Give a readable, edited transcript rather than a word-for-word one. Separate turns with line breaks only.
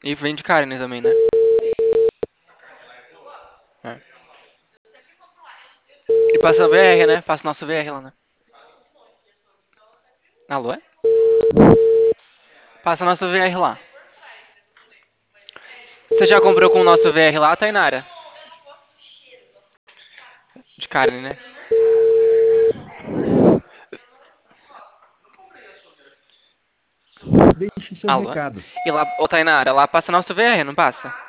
E vende carne também, né? É. E passa VR, né? Passa nosso VR lá, né? Alô, é? Passa nosso VR lá. Você já comprou com o nosso VR lá, Tainara? De carne, né?
Deixe seu
Alô?
recado.
E lá, ô Tainara, lá passa nosso VR, não passa?